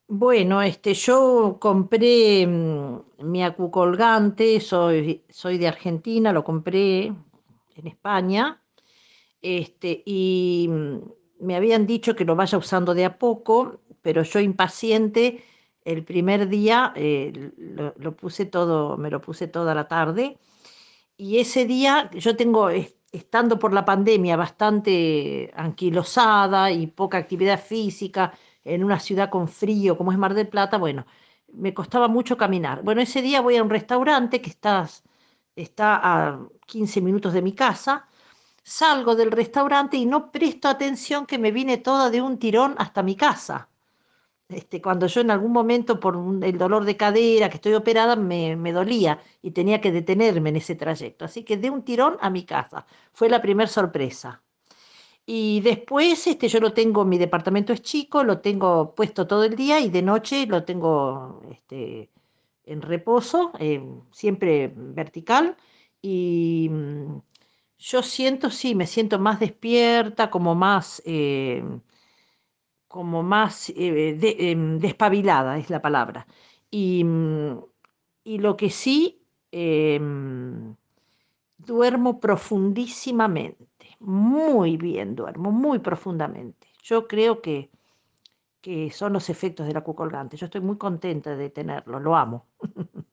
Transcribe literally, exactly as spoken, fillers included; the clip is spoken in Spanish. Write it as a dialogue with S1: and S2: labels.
S1: Bueno, este, yo compré mm, mi acucolgante, soy, soy de Argentina, lo compré en España, este, y mm, me habían dicho que lo vaya usando de a poco, pero yo impaciente, el primer día eh, lo, lo puse todo, me lo puse toda la tarde, y ese día yo tengo, es- estando por la pandemia, bastante anquilosada y poca actividad física, en una ciudad con frío como es Mar del Plata, bueno, me costaba mucho caminar. Bueno, ese día voy a un restaurante que está, está a quince minutos de mi casa, salgo del restaurante y no presto atención que me vine toda de un tirón hasta mi casa. Este, cuando yo en algún momento por un- el dolor de cadera, que estoy operada, me, me dolía y tenía que detenerme en ese trayecto. Así que de un tirón a mi casa. Fue la primera sorpresa. Y después este, yo lo tengo, mi departamento es chico, lo tengo puesto todo el día y de noche lo tengo este, en reposo, eh, siempre vertical. Y mm, yo siento, sí, me siento más despierta, como más... eh, como más eh, de- em, despabilada, es la palabra. Y, mm, y lo que sí, em, duermo profundísimamente, muy bien duermo, muy profundamente. Yo creo que, que son los efectos del acucolgante. Yo estoy muy contenta de tenerlo, lo amo.